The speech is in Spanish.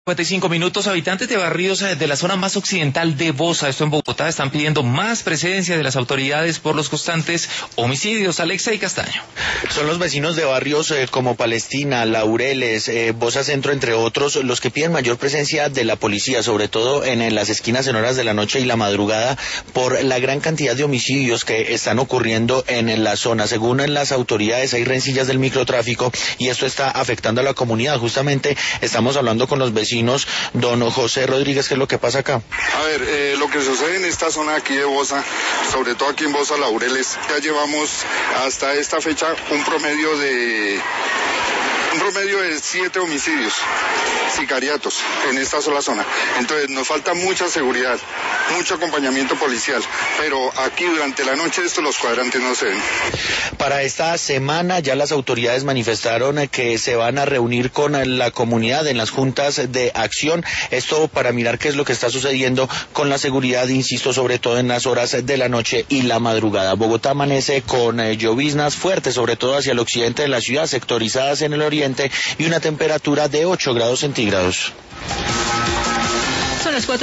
55 minutos, habitantes de barrios de la zona más occidental de Bosa, esto en Bogotá, están pidiendo más presencia de las autoridades por los constantes homicidios. Alexa y Castaño. Son los vecinos de barrios como Palestina, Laureles, Bosa Centro, entre otros, los que piden mayor presencia de la policía, sobre todo en las esquinas en horas de la noche y la madrugada, por la gran cantidad de homicidios que están ocurriendo en la zona. Según las autoridades, hay rencillas del microtráfico y esto está afectando a la comunidad. Justamente estamos hablando con los vecinos. Don José Rodríguez, ¿qué es lo que pasa acá? A ver, lo que sucede en esta zona aquí de Bosa, sobre todo aquí en Bosa Laureles, ya llevamos hasta esta fecha un promedio de 7 homicidios sicariatos en esta sola zona. Entonces nos falta mucha seguridad, mucho acompañamiento policial, pero aquí durante la noche los cuadrantes no se ven. Para esta semana ya las autoridades manifestaron que se van a reunir con la comunidad en las juntas de acción, esto para mirar qué es lo que está sucediendo con la seguridad, insisto, sobre todo en las horas de la noche y la madrugada. Bogotá amanece con lloviznas fuertes, sobre todo hacia el occidente de la ciudad, sectorizadas en el oriente, y una temperatura de 8 grados centígrados. Son las 4.